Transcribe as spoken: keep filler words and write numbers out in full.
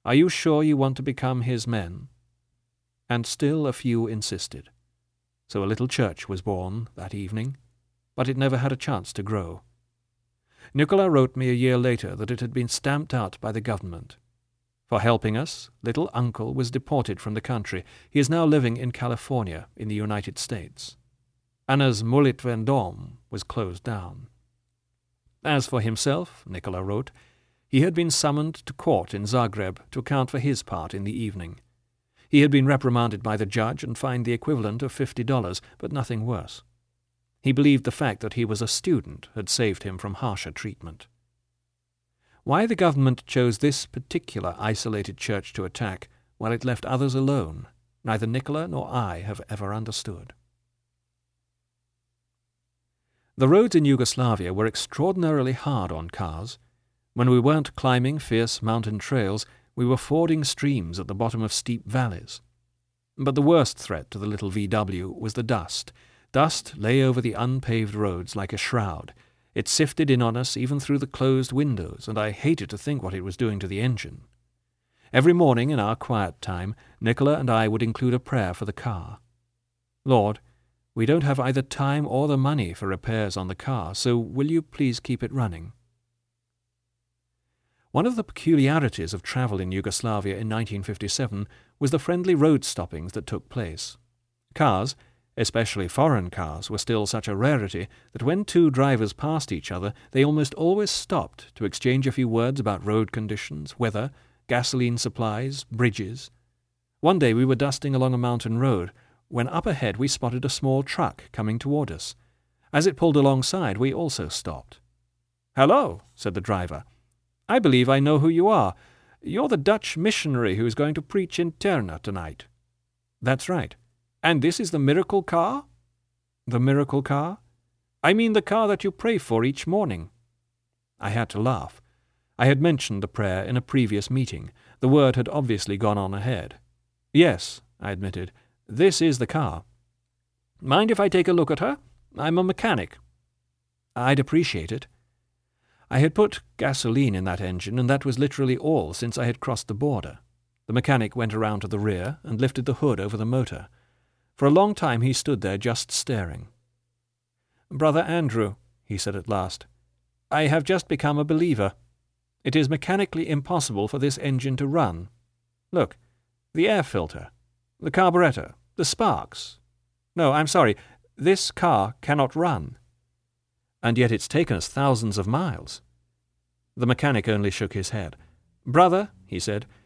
Are you sure you want to become his men?" And still a few insisted. So a little church was born that evening, but it never had a chance to grow. Nicola wrote me a year later that it had been stamped out by the government. For helping us, little uncle was deported from the country. He is now living in California, in the United States. Anna's Mulit Vendôme was closed down. As for himself, Nicola wrote, he had been summoned to court in Zagreb to account for his part in the evening. He had been reprimanded by the judge and fined the equivalent of fifty dollars, but nothing worse. He believed the fact that he was a student had saved him from harsher treatment. Why the government chose this particular isolated church to attack, while it left others alone, neither Nicola nor I have ever understood. The roads in Yugoslavia were extraordinarily hard on cars. When we weren't climbing fierce mountain trails, we were fording streams at the bottom of steep valleys. But the worst threat to the little V W was the dust. Dust lay over the unpaved roads like a shroud. It sifted in on us even through the closed windows, and I hated to think what it was doing to the engine. Every morning in our quiet time, Nicola and I would include a prayer for the car. Lord, we don't have either time or the money for repairs on the car, so will you please keep it running? One of the peculiarities of travel in Yugoslavia in nineteen fifty-seven was the friendly road stoppings that took place. Cars, especially foreign cars, were still such a rarity that when two drivers passed each other, they almost always stopped to exchange a few words about road conditions, weather, gasoline supplies, bridges. One day we were dusting along a mountain road, when up ahead we spotted a small truck coming toward us. As it pulled alongside, we also stopped. "Hello," said the driver. "I believe I know who you are. You're the Dutch missionary who is going to preach in Terna tonight." "That's right." "And this is the miracle car?" "The miracle car?" "I mean the car that you pray for each morning." I had to laugh. I had mentioned the prayer in a previous meeting. The word had obviously gone on ahead. "Yes," I admitted, "this is the car." "Mind if I take a look at her? I'm a mechanic." "I'd appreciate it." I had put gasoline in that engine, and that was literally all since I had crossed the border. The mechanic went around to the rear and lifted the hood over the motor. For a long time he stood there just staring. "Brother Andrew," he said at last, "I have just become a believer. It is mechanically impossible for this engine to run. Look, the air filter, the carburetor, the sparks. No, I'm sorry, this car cannot run. And yet it's taken us thousands of miles." The mechanic only shook his head. "Brother," he said,